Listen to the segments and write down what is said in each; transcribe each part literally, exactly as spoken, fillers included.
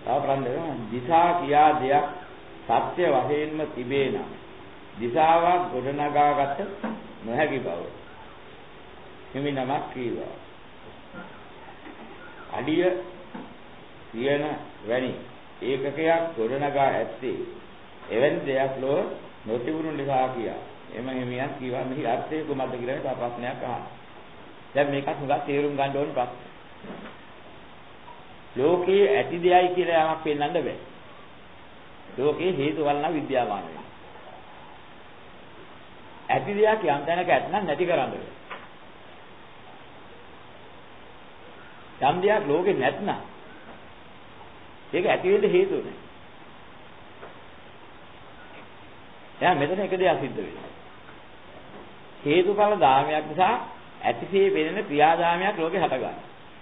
තව ප්‍රන්දේ දිසා කියා දෙයක් සත්‍ය වශයෙන්ම තිබේ නම් දිසාවක් ගොඩනගාගත නොහැකි බව හිමි නමක් කීවා. අඩිය සියන වැනි ඒකකයක් ගොඩනගා ඇත්තේ එවැනි දෙයක් ලෝ නොතිබුණු නිසා කියා. එම හිමියන් කීවා මෙහි අර්ථය කොහොමද කියලා තව ප්‍රශ්නයක් අහන්න. දැන් මේකත් හුඟක් තේරුම් ගන්න ඕන ප්‍රශ්න. ලෝකේ ඇති දෙයයි කියලා යමක් පෙන්වන්න බෑ. ලෝකේ හේතු වලන විද්‍යාමාන වෙනවා. ඇති දෙයක් යම් තැනක ඇත්නම් නැති කරන්න බෑ. යම් දෙයක් ලෝකේ නැත්නම් ඒක ඇති වෙන්න හේතු නැහැ. දැන් මෙතන එක දෙයක් සිද්ධ වෙනවා. හේතුඵල ධාමයක් නිසා ඇතිසේ වෙනෙන ක්‍රියාදාමයක් ලෝකේ හටගන්නවා.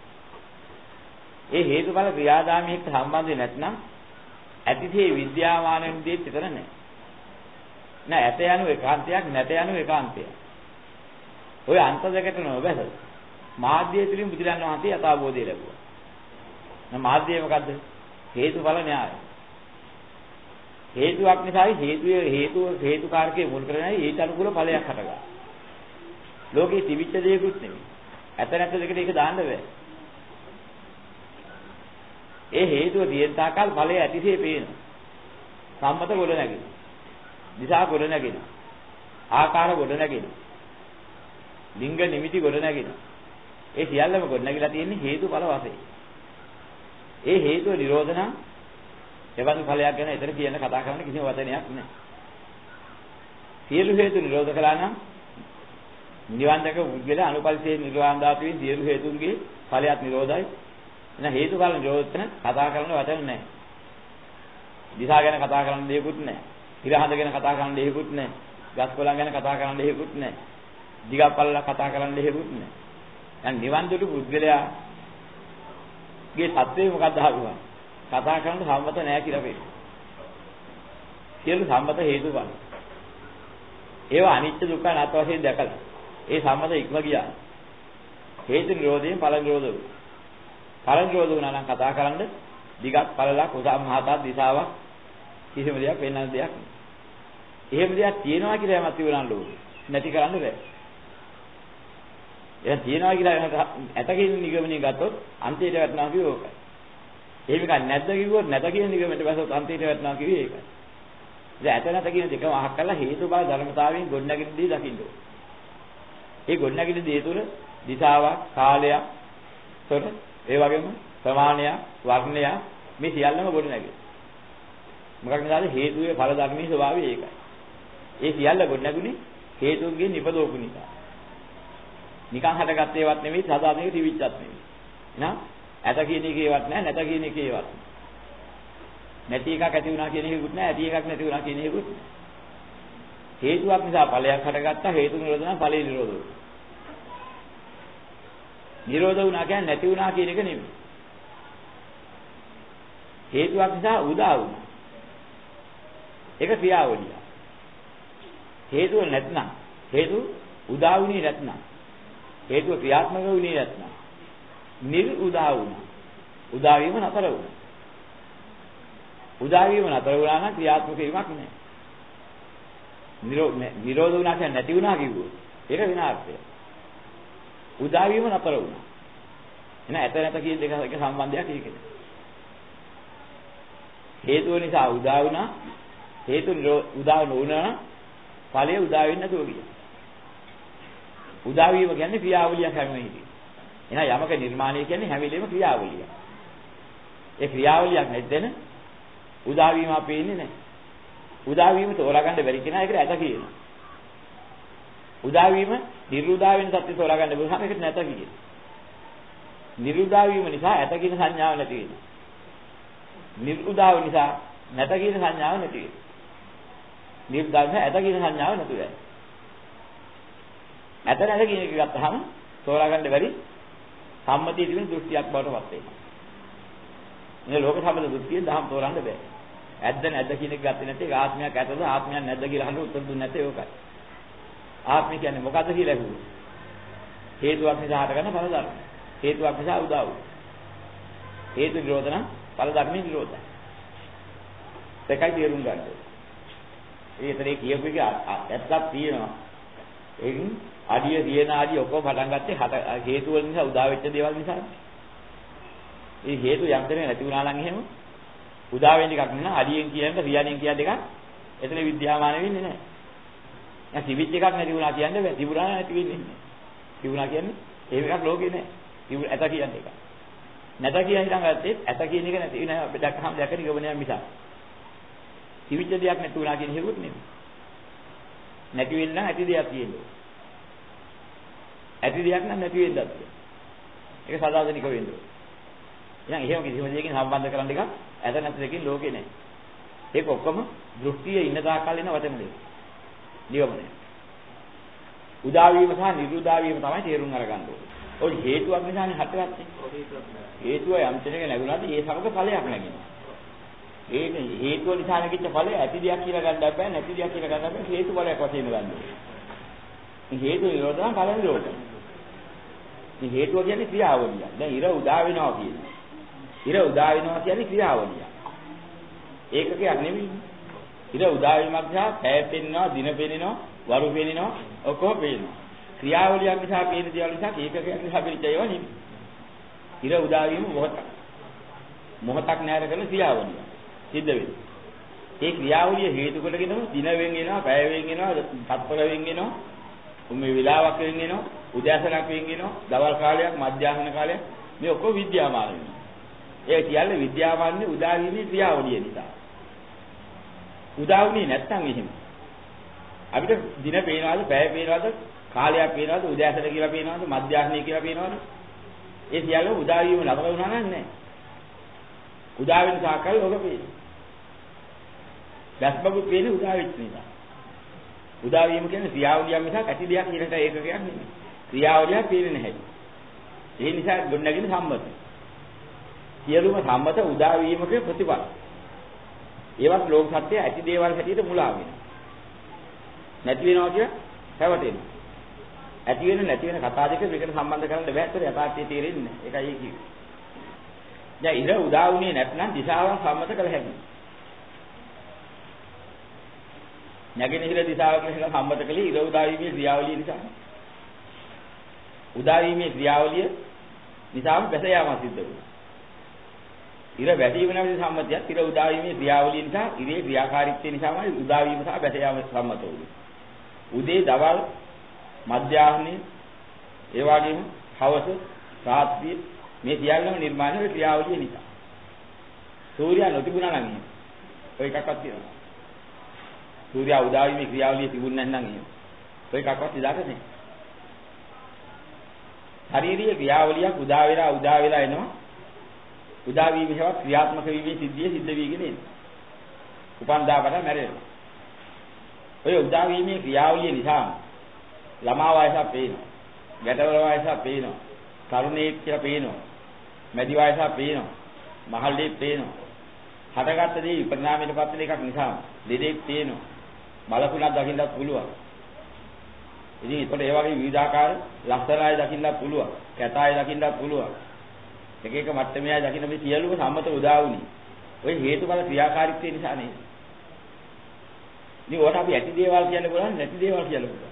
ඒ හේතුඵල ක්‍රියාදාමයකට සම්බන්ධ නැත්නම් ඇතිසේ විද්‍යාමාන වෙන දෙයක් විතර නැහැ. නෑ ඇත යනු ඒකාන්තයක් නැත යනු ඒකාන්තයක්. ඔය අන්ත දෙකට නොබැස. මාධ්‍ය තුලින් බුදුරන් වහන්සේ යථාබෝධය ලැබුවා. නම් මාධ්‍යය මොකද්ද? හේතුඵල න්‍යාය. හේතුවක් නිසායි හේතුය හේතුව හේතුකාරකයේ මුල් කරගෙනයි ඊට අනුකූල ඵලයක් හටගන්නවා. ලෝකේ තිබිච්ච දෙයක්ුත් නෙමෙයි. ඇත නැත දෙකට ඒක දාන්න බෑ. ඒ හේතුව තියෙන තාකල් ඵලය ඇතිසේ පේනවා. සම්මත ගොඩ නැගෙනවා. දිශා ගොඩ නැගෙනවා. ආකාර ගොඩ නැගෙනවා. ලිංග නිමිති ගොඩ නැගෙනවා. ඒ සියල්ලම ගොඩ නැගිලා තියෙන්නේ හේතුඵල වශයෙන්. ඒ හේතුව නිරෝධ නම් එවන් ඵලයක් ගැන ඊතර කියන කතා කරන්න කිසිම වචනයක් නැහැ. සියලු හේතු නිරෝධ කළා නම් නිවන් දැක පුද්ගල අනුපල්සේ නිර්වාණ ධාතුවේ සියලු හේතුන්ගේ ඵලයක් නිරෝධයි. එන හේතුඵල නිරෝධන කතා කරන්න වචන නැහැ. දිශා ගැන කතා කරන්න දෙයක්වත් නැහැ. ඉරහඳ ගැන කතා කරන්න දෙයක්වත් නැහැ. ගස් කොළන් ගැන කතා කරන්න දෙයක්වත් නැහැ. දිගපල්ල කතා කරන්න දෙයක්වත් නැහැ. දැන් නිවන් දුටු පුද්ගලයා ගේ සත්‍යය මොකක්ද අහුවා? කතා කරන්න සම්මත නැහැ කියලා වෙන්නේ. සියලු සම්මත හේතුඵල. ඒවා අනිත්‍ය දුක්ඛ අනාත්ම වශයෙන් දැකලා ඒ සම්මත ඉක්ම ගියා. හේතු නිරෝධයෙන් ඵල නිරෝධ වුණා. ඵල නිරෝධ වුණා නම් කතා කරන්න දිගක් පළලක් උසම් මහතක් දිශාවක් කිසිම දෙයක් වෙන්නන දෙයක් නෑ. එහෙම දෙයක් තියෙනවා කියලා යමක් තිබුණා නෝ නැති කරන්න බෑ. එහෙනම් තියෙනවා කියලා ඇතකින් නිගමනය ගත්තොත් අන්තිමට වැටෙනවා කිව්ව ඕකයි. එහෙම එකක් නැද්ද කිව්වොත් නැත කියන නිගමනයට බැසොත් අන්තිමට වැටෙනවා කිව්වේ ඒකයි. ඉතින් ඇත නැත කියන දෙකම අහක් කරලා හේතු බල ධර්මතාවයෙන් ගොඩනැගෙන දේ දකින්න ඕනේ. ඒ ගොඩනැගෙන දේ තුළ දිශාවක්, කාලයක්, තොර ඒ වගේම ප්‍රමාණයක්, වර්ණයක් මේ සියල්ලම ගොඩනැගෙයි. මොකක් නිසාද? හේතුවේ ඵල ධර්මයේ ස්වභාවය ඒකයි. ඒ සියල්ල ගොඩනැගුණේ හේතුන්ගෙන් නිපදවපු නිසා. නිකන් හටගත් ඒවත් නෙවෙයි, සාධාරණව තිබිච්චත් නෙවෙයි. එහෙනම් ඇත කියන එකේවත් නැහැ, නැත කියන එකේවත් නැති එකක් ඇති වුණා කියන එකකුත් නැහැ, ඇති එකක් නැති වුණා කියන එකකුත් නැහැ. හේතුවක් නිසා ඵලයක් හටගත්තා, හේතු නිරෝධ නම් ඵලෙ නිරෝධ වුණා. නිරෝධ වුණා කියන්නේ නැති වුණා කියන එක නෙමෙයි. හේතුවක් නිසා උදා වුණා. ඒක ක්‍රියාවලිය. හේතුව නැත්නම් හේතු උදා වුණේ නැත්නම් හේතුව ක්‍රියාත්මක වුණේ නැත්නම් නිර් උදා වුණා. උදා වීම නතර වුණා. උදා වීම නතර වුණා නම් ක්‍රියාත්මක වීමක් නැහැ. නිරෝධ නිරෝධ වුණා කියන්නේ නැති වුණා කිව්වොත් ඒක විනාශය. උදා වීම නතර වුණා. එහෙනම් ඇත නැත කියන දෙක එක සම්බන්ධයක් ඒකද? හේතුව නිසා උදා වුණා. හේතු උදා නොවුණා ඵලය උදා වෙන්නේ නැතුව ගියා. උදා වීම කියන්නේ ක්‍රියාවලියක් හැම වෙලෙම. එහෙනම් යමක නිර්මාණය කියන්නේ හැම වෙලෙම ක්‍රියාවලියක්. ඒ ක්‍රියාවලියක් නැත්නම් උදා වීම අපේන්නේ නැහැ. උදා වීම තෝරාගන්න බැරි කෙනා ඒකට ඇත කියනවා. උදා වීම නිර්උදා වෙන සත්‍ය තෝරාගන්න බැරි නම් ඒකට නැත කියනවා. නිර්උදා වීම නිසා ඇත කියන සංඥාව නැති වෙනවා. නිර්උදාව නිසා නැත කියන සංඥාව නැති වෙනවා. නිර්දාන ඇත කියන සංඥාව නැතු වෙනවා. ඇත නැත කියන එක ගත්තහම තෝරාගන්න බැරි සම්මතිය තිබෙන දෘෂ්ටියක් බවට පත් වෙනවා. මේ ලෝක සම්බන්ධ දෘෂ්ටියෙන් දහම් තෝරන්න බෑ. ඇද්ද නැද්ද කියන එක ගත්තේ නැත්නම් ආත්මයක් ඇතද ආත්මයක් නැද්ද කියලා අහන්න උත්තර දුන්නේ නැත්නම් ඒකයි. ආත්මය කියන්නේ මොකද්ද කියලා අහුවොත් හේතුවක් නිසා හටගන්න ඵල ධර්ම. හේතුවක් නිසා උදා වුණා. හේතු නිරෝධ නම් ඵල ධර්මයේ නිරෝධයි. ඒකයි තේරුම් ගන්න. ඒ ඒතරේ කියපු එක ඇත්තක් තියෙනවා. ඒකින් අඩිය දින ආදී ඔක්කොම පටන් ගත්තේ හේතු වල නිසා උදා වෙච්ච දේවල් නිසා. ඒ හේතු යම් දෙයක් නැති වුණා නම් එහෙම උදා වෙන එකක් නෙවෙයි අඩියෙන් කියන්නේ රියණියෙන් කියන දෙකක් එතන විද්‍යාමාන වෙන්නේ නැහැ. දැන් තිබිච්ච එකක් නැති වුණා කියන්නේ බෑ. තිබුණා නැති වෙන්නේ නැහැ. තිබුණා කියන්නේ ඒ එකක් ලෝකේ නැහැ. තිබුණ ඇත කියන්නේ එක. නැත කියන හිතන් ගත්තේ ඇත කියන එක නැති වෙන අපිට දැක්කම දැකන ගමනයක් මිසක්. තිබිච්ච දෙයක් නැති වුණා කියන හේතුවත් නෙමෙයි. නැති වෙන්න නම් ඇති දෙයක් තියෙනවා. ඇති දෙයක් නම් නැති වෙන්නත් තියෙනවා. ඒක සදාතනික වෙන්නේ. එහෙනම් එහෙම කිසිම දෙයකින් සම්බන්ධ කරන්න එක ඇත නැති දෙකකින් ලෝකේ නැහැ. ඒක ඔක්කොම දෘෂ්ටියේ ඉන්න තාක්කල් ඉන්න වචන දෙක. නියමයි. උදා වීම සහ නිරුදා වීම තමයි තේරුම් අරගන්න ඕනේ. ඔය හේතුවක් නිසානේ හටගත්තේ. හේතුව යම් තැනක නැගුණාද ඒ සමග ඵලයක් නැගෙනවා. ඒ හේතුව නිසා නැගිච්ච ඵලය ඇති දෙයක් කියලා ගන්න බෑ නැති දෙයක් කියලා ගන්න බෑ හේතු ඵලයක් වශයෙන් ගන්න ඕනේ. මේ හේතු නිරෝධ නම් ඵල නිරෝධ. මේ හේතුව කියන්නේ ක්‍රියාවලිය. දැන් ඉර උදා වෙනවා කියන්නේ. ඉර උදා වෙනවා කියන්නේ ක්‍රියාවලිය. ඒකකයක් නෙවෙයි. ඉර උදා වීමක් නිසා පැය පෙන්නවා, දින පෙන්නවා, වරු පෙන්නවා, ඔක්කොම පේනවා. ක්‍රියාවලියක් නිසා පේන දේවල් නිසා ඒකකයක් නිසා පිළිච්ච ඒවා නෙවෙයි. ඉර උදා වීම මොහොතක්. මොහොතක් නැර කරන ක්‍රියාවලිය. සිද්ධ වෙන්නේ. ඒ ක්‍රියාවලිය හේතු කොටගෙන දින වෙන් වෙනවා, පැය වෙන් වෙනවා, තත්පර වෙන් වෙනවා, උමේ විලාවක් වෙන් වෙනවා, උදෑසනක් වෙන් වෙනවා, දවල් කාලයක්, මධ්‍යාහන කාලයක් මේ ඔක්කොම විද්‍යාමාන වෙනවා. ඒ කියන්නේ විද්‍යාමාන්නේ උදා වීමේ ක්‍රියාවලිය නිසා. උදා වුණේ නැත්නම් එහෙම. අපිට දින පේනවාද, පැය පේනවාද, කාලයක් පේනවාද, උදෑසන කියලා පේනවාද, මධ්‍යාහ්නය කියලා පේනවාද? ඒ සියල්ල උදා වීම නතර වුණා නම් නැහැ. උදා වෙන සාකල් ඔබ පේනවා. දැස්බබු පේන්නේ උදා වෙච්ච නිසා. උදා වීම කියන්නේ ක්‍රියාවලියක් මිසක් ඇති දෙයක් කියනට ඒකකයක් නෙමෙයි. ක්‍රියාවලියක් පේන්නේ නැහැ. ඒ නිසා ගොඩනගෙන සම්මත. සියලුම සම්මත උදා වීමක ප්‍රතිපල. ඒවත් ලෝක සත්‍ය ඇති දේවල් හැටියට මුලා වෙනවා. නැති වෙනවා කිය හැවටෙනවා. ඇති වෙන නැති වෙන කතා දෙක දෙකට සම්බන්ධ කරන්න බෑ. ඒතර යථාර්ථය තේරෙන්නේ නැහැ. ඒකයි ඒ කිව්වේ. දැන් ඉර උදා වුණේ නැත්නම් දිශාවන් සම්මත කළ හැකියි. නැගෙනහිර දිශාව කියලා සම්මත කළේ ඉර උදා වීමේ ක්‍රියාවලිය නිසා. උදා වීමේ ක්‍රියාවලිය නිසාම බැස යාම සිද්ධ වෙනවා. ඉර වැඩි වෙන විදිහ සම්මතයක් ඉර උදා වීමේ ක්‍රියාවලිය නිසා ඉරේ ක්‍රියාකාරීත්වය නිසාමයි උදා වීම සහ බැස යාම සම්මත වෙන්නේ. උදේ දවල් මධ්‍යාහ්නයේ ඒ වගේම හවස රාත්‍රිය මේ සියල්ලම නිර්මාණය වෙන ක්‍රියාවලිය නිසා. සූර්යයා නොතිබුණා නම් එහෙම. ඔය එකක්වත් තියෙනවා. සූර්යයා උදා වීමේ ක්‍රියාවලිය තිබුණ නැත්නම් එහෙම. ඔය එකක්වත් ඉදාක නැහැ. ශාරීරික ක්‍රියාවලියක් උදා වෙලා උදා වෙලා එනවා. උදා වීම හේවත් ක්‍රියාත්මක වීමේ සිද්ධිය සිද්ධ වීගෙන එනවා. උපන්දාපට මැරෙනවා. ඔය උදා වීමේ ක්‍රියාවලිය නිසා ළමා වයසක් පේනවා. ගැටවල වයසක් පේනවා. තරුණයෙක් කියලා පේනවා. මැදි වයසක් පේනවා. මහල්ලෙක් පේනවා. හටගත්ත දේ විපරිණාමයට පත් වෙන එකක් නිසා දෙදෙක් පේනවා. බලකුණක් දකින්නත් පුළුවන්. ඉතින් ඒකට ඒ වගේ විවිධාකාර ලක්ෂණයි දකින්නත් පුළුවන්. කැතයි දකින්නත් පුළුවන්. එක එක මට්ටමේ දකින්න මේ සියලුම සම්මත උදා වුණේ. ඔය හේතුඵල ක්‍රියාකාරීත්වය නිසා නේද? ඉතින් ඕකට අපි ඇති දේවල් කියන්න පුළුවන් නැති දේවල් කියන්න පුළුවන්.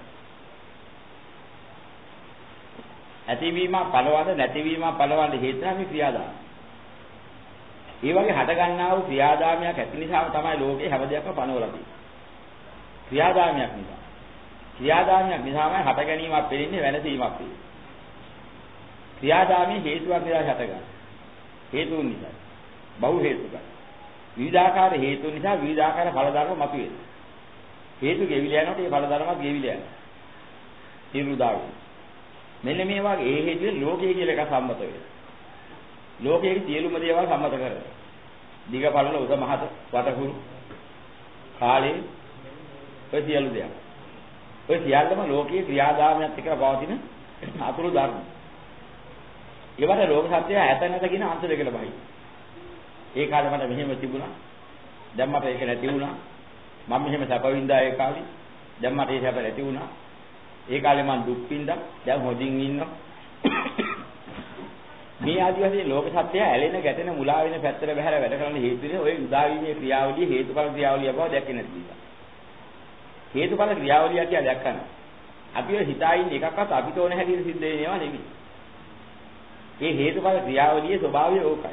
ඇතිවීම පළවඳ නැතිවීම පළවඳ හේතු නම් මේ ක්‍රියාදාම. ඒ වගේ හට ගන්නා වූ ක්‍රියාදාමයක් ඇති නිසාම තමයි ලෝකේ හැම දෙයක්ම පනවලා තියෙන්නේ. ක්‍රියාදාමයක් නිසා. ක්‍රියාදාමයක් නිසාමයි හට ගැනීමක් වෙන්නේ වෙනසීමක් වෙන්නේ. ක්‍රියාදාමයේ හේතුවක් නිසා හටගන්න. හේතුන් නිසා. බහු හේතුක. විවිධාකාර හේතු නිසා විවිධාකාර ඵල ධර්ම මතුවේ. හේතු ගෙවිලා යනකොට ඒ ඵල ධර්මත් ගෙවිලා යනවා. හිරුදාව. මෙන්න මේ වගේ ඒ හේතුවේ ලෝකයේ කියලා එක සම්මත වෙනවා. ලෝකයේ සියලුම දේවල් සම්මත කරනවා. දිග පළල උස මහත වටකුරු කාලේ ඔය සියලු දේවල්. ඔය සියල්ලම ලෝකයේ ක්‍රියාදාමයක් එක්ක පවතින අතුරු ධර්ම. ඒවට ලෝක සත්‍යය ඇත නැත කියන අංශ දෙකකට බහයි. ඒ කාලේ මට මෙහෙම තිබුණා. දැන් මට ඒක නැති වුණා. මම මෙහෙම සැප වින්දා ඒ කාලේ. දැන් මට ඒ සැප නැති වුණා. ඒ කාලේ මම දුක් වින්දා. දැන් හොදින් ඉන්නවා. මේ ආදි වශයෙන් ලෝක සත්‍යය ඇලෙන ගැටෙන මුලා වෙන පැත්තට බහැලා වැඩ කරන හේතුනේ ඔය උදාවීමේ ක්‍රියාවලිය හේතුඵල ක්‍රියාවලිය බව දැක්කේ නැති නිසා. හේතුඵල ක්‍රියාවලිය කියලා දැක්කම අපි ඔය හිතායින් එකක්වත් අපිට ඕන හැටියට සිද්ධ වෙනේවා නෙමෙයි. මේ හේතුඵල ක්‍රියාවලියේ ස්වභාවය ඕකයි.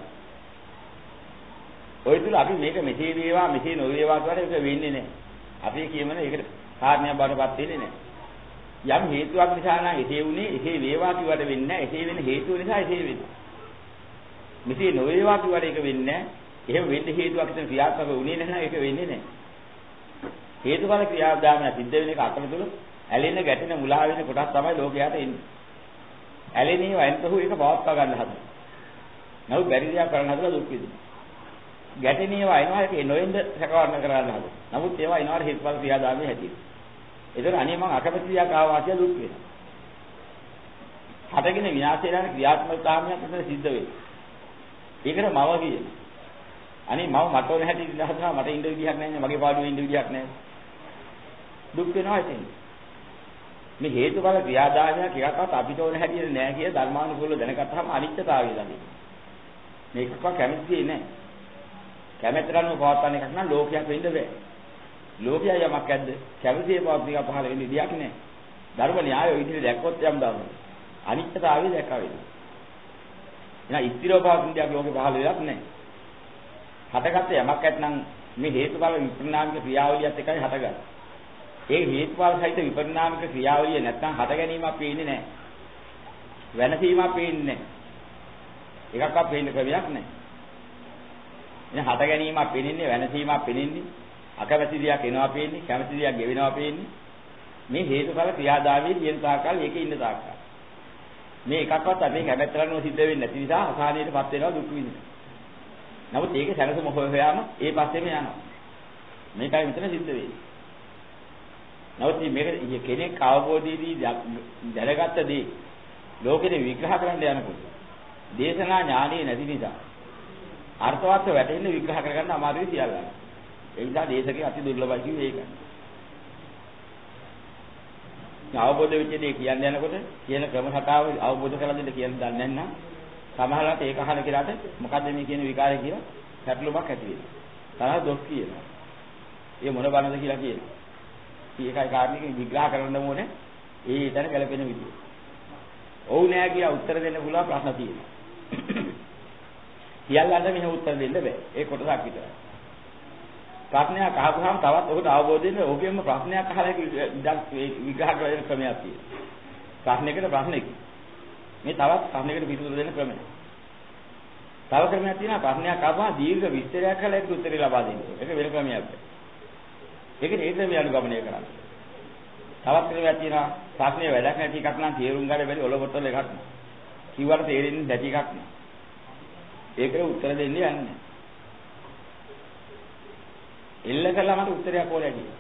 ඔය තුල අපි මේක මෙසේ වේවා මෙසේ නොවේවා කියලා ඒක වෙන්නේ නැහැ. අපි කියමන ඒකට කාරණයක් බාටපත් වෙන්නේ නැහැ. යම් හේතුවක් නිසා නම් එසේ වුණේ එසේ වේවා කිව්වට වෙන්නේ නැහැ. එසේ වෙන හේතුව නිසා එසේ වෙන්නේ. මෙසේ නොවේවා කිව්වට ඒක වෙන්නේ නැහැ. එහෙම වෙන්න හේතුවක් ඉතින් ක්‍රියාත්මක වුණේ නැහැ ඒක වෙන්නේ නැහැ. හේතුඵල ක්‍රියාදාමය සිද්ධ වෙන එක අතරතුර ඇලෙන ගැටෙන මුලා වෙන කොටස් තමයි ලෝකයට එන්නේ. ඇලෙනේ වයින්තහුව ඒක පවත්වා ගන්න හදනවා. නමුත් බැරි දෙයක් කරන්න හදලා දුක් විඳිනවා. ගැටෙනේ වයින්නවා ඒක නොෙන්ද සකවන්න කරන්න හදනවා. නමුත් ඒවා එනවාට හේතුඵල ක්‍රියාදාමයේ හැටියට. ඒතර අනේ මං අකමැති දෙයක් ආවා කියලා දුක් වෙනවා. හටගෙන විනාශ වෙන ක්‍රියාත්මකතාවයක් මෙතන සිද්ධ වෙනවා. ඒකට මව කියන. අනේ මව මට ඕන හැටි ඉඳ හදනවා මට ඉඳ විදිහක් නැහැ මගේ පාඩුවේ ඉඳ විදිහක් නැහැ. දුක් වෙනවා ඉතින්. මේ හේතුඵල ක්‍රියාදාමයක් එකක්වත් අපිට ඕන හැටියට නැහැ කිය ධර්මානුකූලව දැනගත්තාම අනිත්‍යතාවය දන්නේ. මේකක්වත් කැමති නැහැ. කැමැත්තටම පවත්වන එකක් නම් ලෝකයක් වෙන්න බෑ. ලෝකයා යමක් ඇද්ද? කැමතිේ පවත්නික පහළ වෙන්නේ විදියක් නැහැ. ධර්ම න්‍යාය ඔය විදිහට දැක්කොත් යම් දානවා. අනිත්‍යතාවය දැක්කා වෙනවා. එහෙනම් ස්ථිරව පවත්න දෙයක් ලෝකේ පහළ වෙලක් නැහැ. හටගත්ත යමක් ඇත්නම් මේ හේතුඵල විපරිණාමික ක්‍රියාවලියත් එකයි හටගන්නේ. ඒ හේතුඵල සහිත විපරිණාමික ක්‍රියාවලිය නැත්නම් හට ගැනීමක් පේන්නේ නැහැ. වෙනසීමක් පේන්නේ නැහැ. එකක්වත් පේන්න ක්‍රමයක් නැහැ. එහෙනම් හට ගැනීමක් පේන්නේ වෙනසීමක් පේන්නේ අකමැති දෙයක් එනවා පේන්නේ කැමැති දෙයක් ගෙවෙනවා පේන්නේ මේ හේතුඵල ක්‍රියාදාමයේ තියෙන තාක්කල් ඒකේ ඉන්න තාක්කල් මේ එකක්වත් අපේ කැමැත්ත ගන්නව සිද්ධ වෙන්නේ නැති නිසා අසහනයටපත් වෙනවා දුක් විඳිනවා. නමුත් ඒකේ සැලසුම හොයාම ඒ පස්සේම යනවා. මේකයි මෙතන සිද්ධ වෙන්නේ. නමුත් මේක කෙනෙක් අවබෝධයේදී දැනගත්ත දේ ලෝකෙට විග්‍රහ කරන්න යනකොට දේශනා ඥානෙ නැති නිසා අර්ථවත් වැටෙන්න විග්‍රහ කරගන්න අමාරුයි කියලා. ඒ නිසා දේශකේ අති දුර්ලභයි කියන්නේ ඒකයි. අවබෝධ වෙච්ච දේ කියන්න යනකොට කියන ක්‍රම රටාව අවබෝධ කරලා දෙන්න කියන දන්නේ නැත්නම් සමහරවිට ඒක අහන කෙනාට මොකද්ද මේ කියන විකාරය කියලා පැටලුමක් ඇති වෙනවා. තරහ දොස් කියනවා. ඒ මොන බනද කියලා කියනවා. ඒකයි කාරණේක විග්‍රහ කරන්න ඕනේ. ඒ ඊතර ගැලපෙන විදිය. ඔව් නෑ කියලා උත්තර දෙන්න පුළුවන් ප්‍රශ්න තියෙනවා. සියල්ලන්ට මෙහෙම උත්තර දෙන්න බෑ. ඒ කොටසක් විතරයි. ප්‍රශ්නයක් අහපුවාම තවත් ඔහුට අවබෝධ වෙන්නේ ඔහුගෙම ප්‍රශ්නයක් අහලා විග්‍රහ කරන ක්‍රමයක් තියෙනවා. ප්‍රශ්නයකට ප්‍රශ්නයක්. මේ තවත් ප්‍රශ්නයකට පිටුදුර දෙන ක්‍රමයක්. තව ක්‍රමයක් තියෙනවා ප්‍රශ්නයක් අහපුවා දීර්ඝ විස්තරයක් කරලා ඒක උත්තරේ ලබා දෙන්න. ඒක වෙන ක්‍රමයක්. ඒකේ ඒ ක්‍රමය අනුගමනය කරන්න. තවත් ක්‍රමයක් තියෙනවා ප්‍රශ්නේ වැඩක් නැති එකක් නම් තේරුම් ගන්න බැරි ඔලොපොට්ටල එකක්. කිව්වට තේරෙන්නේ නැති එකක් නේ. ඒකට උත්තර දෙන්න යන්නේ. එල්ල කළා මට උත්තරයක් ඕනේ කියලා.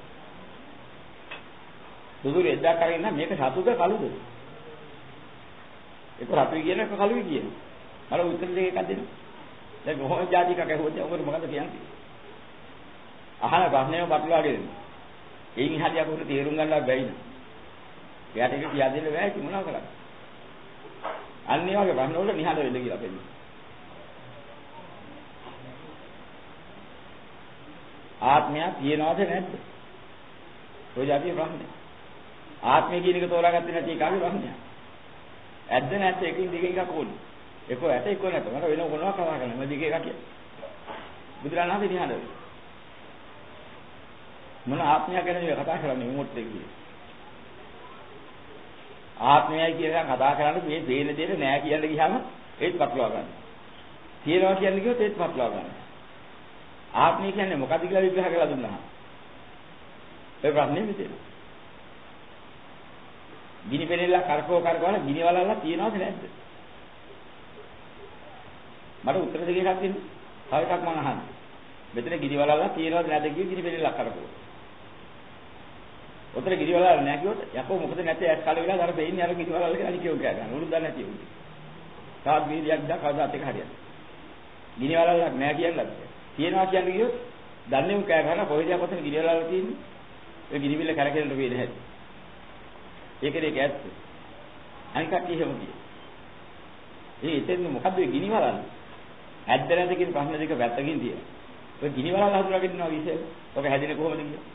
සුදුරු එද්දක් අරගෙන මේක සතුද කළුද? ඒක රතුයි කියන එක කළුයි කියන. අර උත්තර දෙක එකක් දෙන්න. දැන් කොහොමද જાති එකක් ඇහුවොත් ඔබට මොකද කියන්නේ? අහන ප්‍රශ්නේම බටලවාගෙන. එයින් හරි අපුට තේරුම් ගන්නවත් බැරි නෑ. එයාට ඒක කියා දෙන්න බෑ ඉතින් මොනව කරන්නේ? අන්න ඒ වගේ ප්‍රශ්න වලට නිහඬ වෙන්න කියලා දෙන්නේ. ආත්මය තියෙනවද නැද්ද? ඔය જાතිය ප්‍රශ්නේ. ආත්මය කියන එක තෝරාගත්තේ නැති එකාගේ ප්‍රශ්නයක්. ඇද්ද නැත්ද එකකින් දෙක එකක් ඕනේ. එක ඇත එක නැත. මට වෙන මොනවා කතා කරන්නේ? මම දෙක එකක් කිය. බුදුරණන් වහන්සේ නිහඬ වෙයි. මොන ආත්මයක් ගැනද කතා කරන්නේ මොකටද කියන්නේ? ආත්මයයි කියලා කතා කරන්නේ මේ වේල දෙයට නෑ කියන්න ගියාම ඒත් පටලවා ගන්න. තියෙනවා කියන්නේ කිව්වොත් ඒත් පටලවා ගන්න. ආත්මය කියන්නේ මොකක්ද කියලා විග්‍රහ කරලා දුන්නා. ඒ ප්‍රශ්නේ මෙතන. ගිනි පෙරෙල්ල කරකෝ කරකවල ගිනි වලල්ලා තියනවද නැද්ද? මට උත්තර දෙකක් තියෙනවා. තව එකක් මම අහන්නේ. මෙතන ගිනි වලල්ලා තියනවද නැද්ද කිව්ව ගිනි පෙරෙල්ල කරකෝ. උත්තර ගිනි වලල්ලා නැහැ කිව්වොත් යකෝ මොකද නැත්තේ ඇස් කාලේ වෙලා අර දෙන්නේ අර ගිනි වලල්ලා කියලා අනිකෝ කෑ ගන්න. උරුද්දක් නැති උන්ට. තාත් වීර්යයක් දා කවදාත් එක හරියට. ගිනි වලල්ලක් නැහැ කියන්නත්. තියනවා කියන්නේ කිව්වොත් දන්නේ උන් කෑ ගන්න කොහෙද කොතන ගිනි වලල්ලා තියෙන්නේ? ඒ ගිනි බිල්ල කරකැලෙන්න වෙන්නේ නැහැ. ඒකේ ඒක ඇත්ත. අනිකක් එහෙම කියේ. ඒ එතෙන් මොකද්ද ගිනි වලල්ල? ඇද්ද නැද්ද කියන ප්‍රශ්න දෙක පැත්තකින් තියෙනවා. ඔය ගිනි වලල්ල හඳුනාගෙන ඉන්නවා විශේෂ. ඔක හැදෙන්නේ කොහොමද කියලා.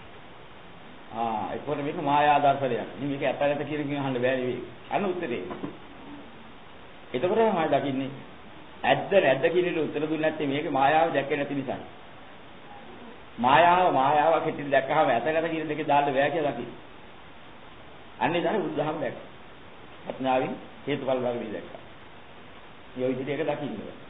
ආ ඒකෝට මේක මායා දර්ශනයක්. ඉතින් මේක ඇත්ත නැත කියන කෙනා අහන්න බෑ නෙවෙයි. අන්න උත්තරේ. එතකොට මම දකින්නේ ඇද්ද නැද්ද කියන දේ උත්තර දුන්නේ නැත්තේ මේක මායාව දැක්කේ නැති නිසා. මායාව මායාවක් හිතින් දැක්කහම ඇත නැත කියන දෙකේ දාන්න බෑ කියලා දකින්න. අන්නේ තමයි බුදුදහම දැක්කේ. ප්‍රඥාවෙන් හේතුඵල ධර්මයේ දැක්කා. මේ විදිහට ඒක දකින්න ඕනේ.